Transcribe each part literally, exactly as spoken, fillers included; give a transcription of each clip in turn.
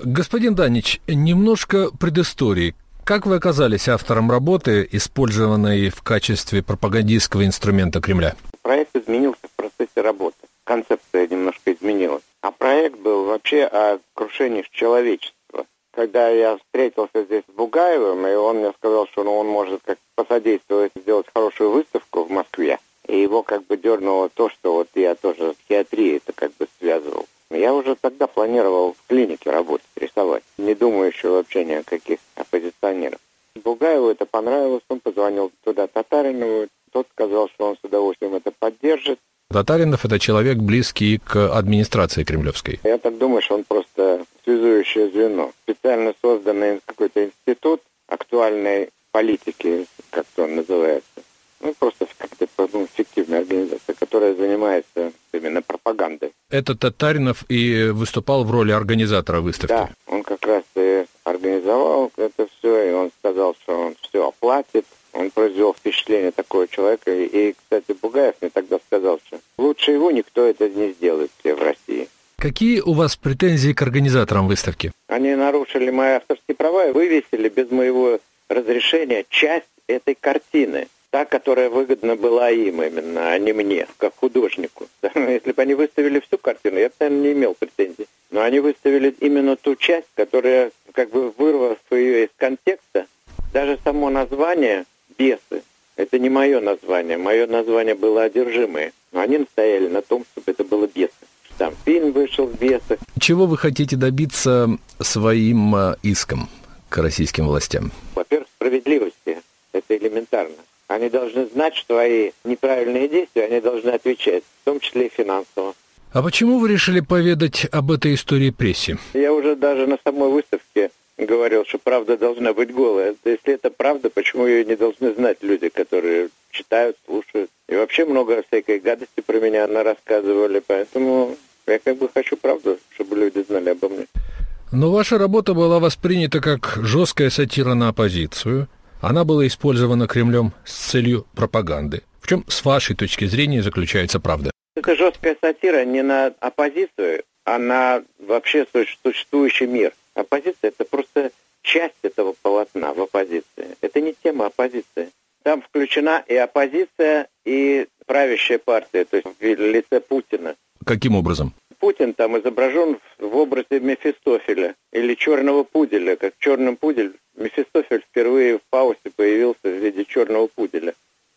Господин Данич, немножко предыстории. Как вы оказались автором работы, использованной в качестве пропагандистского инструмента Кремля? Проект изменился в процессе работы. Концепция немножко изменилась. А проект был вообще о крушении человечества. Когда я встретился здесь с Бугаевым, и он мне сказал, что ну, он может как посодействовать сделать хорошую выставку в Москве, и его как бы дернуло то, что вот я тоже в психиатрии это как бы связывал. Я уже тогда планировал в клинике работать, рисовать. Не думаю еще вообще ни о каких оппозиционерах. Бугаеву это понравилось, он позвонил туда Татаринову, тот сказал, что он с удовольствием это поддержит. Татаринов – это человек, близкий к администрации кремлевской. Я так думаю, что он просто связующее звено. Специально созданный какой-то институт актуальной политики, как-то он называется. Ну, просто как-то ну, фиктивная организация, которая занимается именно пропагандой. Это Татаринов и выступал в роли организатора выставки? Да, он как раз и организовал это все, и он сказал, что он все оплатит. Он произвел впечатление такого человека. И, кстати, Бугаев мне тогда сказал, что лучше его никто это не сделает все в России. Какие у вас претензии к организаторам выставки? Они нарушили мои авторские права и вывесили без моего разрешения часть этой картины. Та, которая выгодна была им именно, а не мне, как художнику. Если бы они выставили всю картину, я бы, наверное, не имел претензий. Но они выставили именно ту часть, которая, как бы вырвав ее из контекста, даже само название «Бесы» — это не мое название. Мое название было «Одержимые». Но они настояли на том, чтобы это было «Бесы». Там фильм вышел в «Бесах». Чего вы хотите добиться своим иском к российским властям? Во-первых, справедливости. Это элементарно. Они должны знать, что свои неправильные действия, они должны отвечать, в том числе и финансово. А почему вы решили поведать об этой истории прессе? Я уже даже на самой выставке говорил, что правда должна быть голая. Если это правда, почему ее не должны знать люди, которые читают, слушают? И вообще много всякой гадости про меня рассказывали, поэтому я как бы хочу правду, чтобы люди знали обо мне. Но ваша работа была воспринята как жесткая сатира на оппозицию. Она была использована Кремлем с целью пропаганды. В чем, с вашей точки зрения, заключается правда? Это жесткая сатира не на оппозицию, а на вообще существующий мир. Оппозиция – это просто часть этого полотна в оппозиции. Это не тема оппозиции. Там включена и оппозиция, и правящая партия, то есть в лице Путина. Каким образом? Путин там изображен в образе Мефистофеля или черного пуделя. Как черный пудель, Мефистофель впервые в Фаусте появился в виде черного пуделя.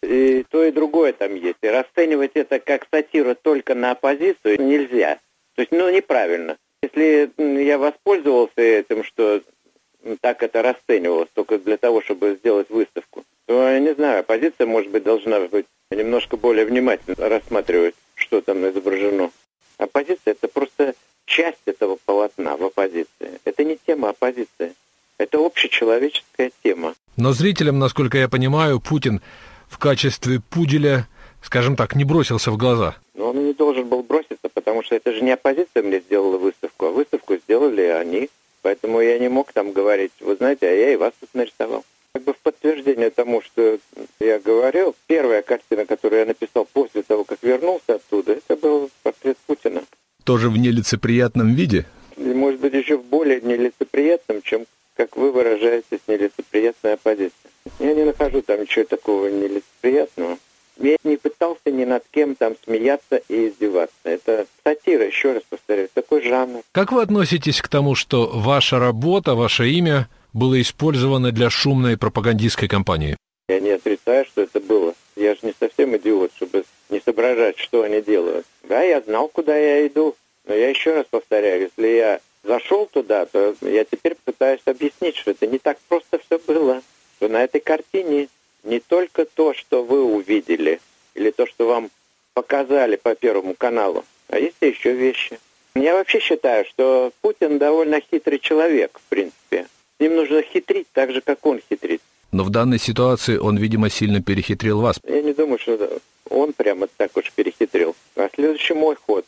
И то, и другое там есть. И расценивать это как сатиру только на оппозицию нельзя. То есть, ну, неправильно. Если я воспользовался этим, что так это расценивалось, только для того, чтобы сделать выставку, то, я не знаю, оппозиция, может быть, должна быть немножко более внимательно рассматривать, что там изображено. Оппозиция – это просто часть этого полотна в оппозиции. Это не тема оппозиции. Это общечеловеческая тема. Но зрителям, насколько я понимаю, Путин в качестве пуделя, скажем так, не бросился в глаза. Но он не должен был броситься, потому что это же не оппозиция мне сделала выставку, а выставку сделали они. Поэтому я не мог там говорить, вы знаете, а я и вас тут нарисовал. Как бы в подтверждение тому, что я говорил, первая картина, которую я написал после того, как вернулся оттуда, это был портрет Путина. Тоже в нелицеприятном виде? И, может быть, еще в более нелицеприятном, чем, как вы выражаетесь, нелицеприятная оппозиция. Я не нахожу там ничего такого нелицеприятного. Я не пытался ни над кем там смеяться и издеваться. Это сатира, еще раз повторяю, такой жанр. Как вы относитесь к тому, что ваша работа, ваше имя было использовано для шумной пропагандистской кампании? Я не отрицаю, что это было. Я же не совсем идиот, чтобы не соображать, что они делают. Да, я знал, куда я иду. Но я еще раз повторяю, если я зашел туда, то я теперь пытаюсь объяснить, что это не так просто все было. Что на этой картине не только то, что вы увидели, или то, что вам показали по Первому каналу, а есть и еще вещи. Я вообще считаю, что Путин довольно хитрый человек, в принципе. С ним нужно хитрить так же, как он хитрит. Но в данной ситуации он, видимо, сильно перехитрил вас. Я не думаю, что он прямо так уж перехитрил. А следующий мой ход.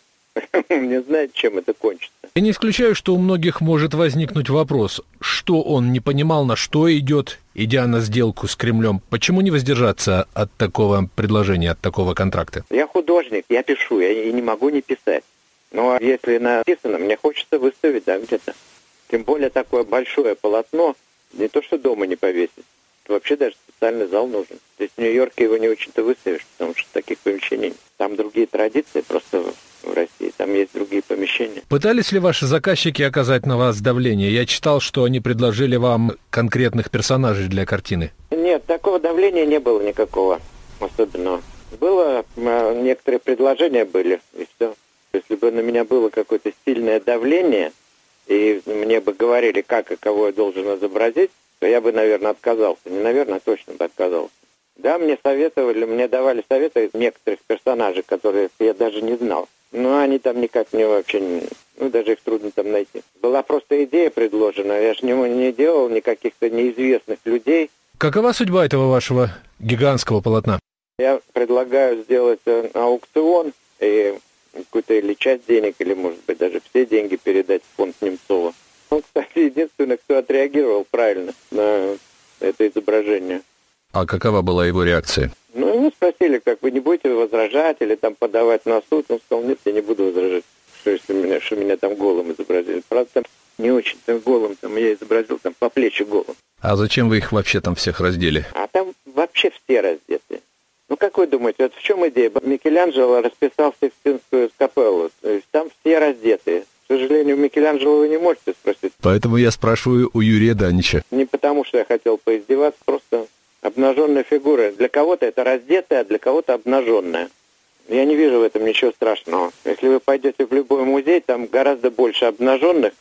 Не знает, чем это кончится. Я не исключаю, что у многих может возникнуть вопрос, что он не понимал, на что идет, идя на сделку с Кремлем. Почему не воздержаться от такого предложения, от такого контракта? Я художник, я пишу, я и не могу не писать. Но если написано, мне хочется выставить, да, где-то. Тем более такое большое полотно, не то что дома не повесить, вообще даже специальный зал нужен. То есть в Нью-Йорке его не очень-то выставишь, потому что таких помещений нет. Там другие традиции просто в России, там есть другие помещения. Пытались ли ваши заказчики оказать на вас давление? Я читал, что они предложили вам конкретных персонажей для картины. Нет, такого давления не было никакого особенного. Было, некоторые предложения были, и все. Если бы на меня было какое-то сильное давление, и мне бы говорили, как и кого я должен изобразить, то я бы, наверное, отказался. Не наверное, а точно бы отказался. Да, мне советовали, мне давали советы некоторых персонажей, которых я даже не знал. Но они там никак мне вообще, не, ну, даже их трудно там найти. Была просто идея предложена, я же не, не делал никаких-то неизвестных людей. Какова судьба этого вашего гигантского полотна? Я предлагаю сделать аукцион и какую-то или часть денег, или, может быть, даже все деньги передать в фонд Немцова. Он, кстати, единственный, кто отреагировал правильно на это изображение. А какова была его реакция? Ну, его спросили, как вы не будете возражать или там подавать на суд. Он сказал, нет, я не буду возражать, что, если меня, что меня там голым изобразили. Правда, там не очень-то голым, там я изобразил там по плечи голым. А зачем вы их вообще там всех раздели? А там вообще все раздеты. Ну, как вы думаете, вот в чем идея? Микеланджело расписал Сикстинскую капеллу. То есть там все раздеты. К сожалению, Микеланджело вы не можете спросить. Поэтому я спрашиваю у Юрия Данича. Не потому, что я хотел поиздеваться, просто обнаженная фигура. Для кого-то это раздетая, а для кого-то обнаженная. Я не вижу в этом ничего страшного. Если вы пойдете в любой музей, там гораздо больше обнаженных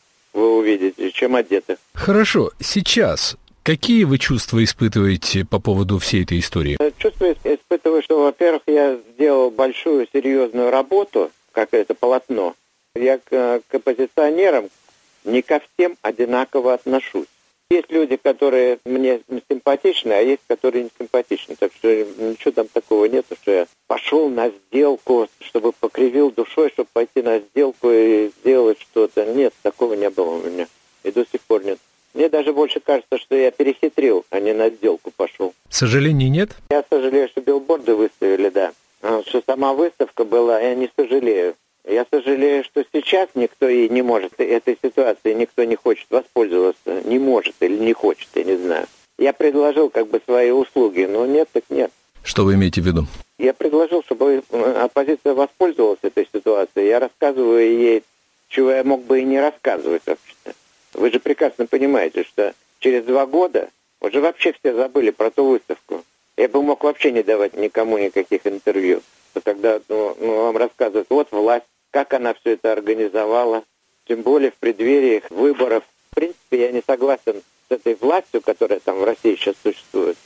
вы увидите, чем одетых. Хорошо, сейчас какие вы чувства испытываете по поводу всей этой истории? Чувства испытываю, что, во-первых, я сделал большую серьезную работу, как это полотно. Я к, к оппозиционерам не ко всем одинаково отношусь. Есть люди, которые мне симпатичны, а есть, которые не симпатичны. Так что ничего там такого нет, что я пошел на сделку, чтобы покривил душой, чтобы пойти на сделку и сделать что-то. Нет, такого не было у меня. И до сих пор нет. Мне даже больше кажется, что я перехитрил, а не на сделку пошел. Сожалений нет? Я сожалею, что билборды выставили, да. А что сама выставка была, я не сожалею. Я сожалею, что сейчас никто и не может, этой ситуации никто не хочет воспользоваться, не может или не хочет, я не знаю. Я предложил как бы свои услуги, но нет, так нет. Что вы имеете в виду? Я предложил, чтобы оппозиция воспользовалась этой ситуацией. Я рассказываю ей, чего я мог бы и не рассказывать вообще-то. Вы же прекрасно понимаете, что через два года уже вообще все забыли про ту выставку. Я бы мог вообще не давать никому никаких интервью. Тогда ну, ну, вам рассказывают, вот власть, как она все это организовала, тем более в преддверии выборов. В принципе, я не согласен с этой властью, которая там в России сейчас существует.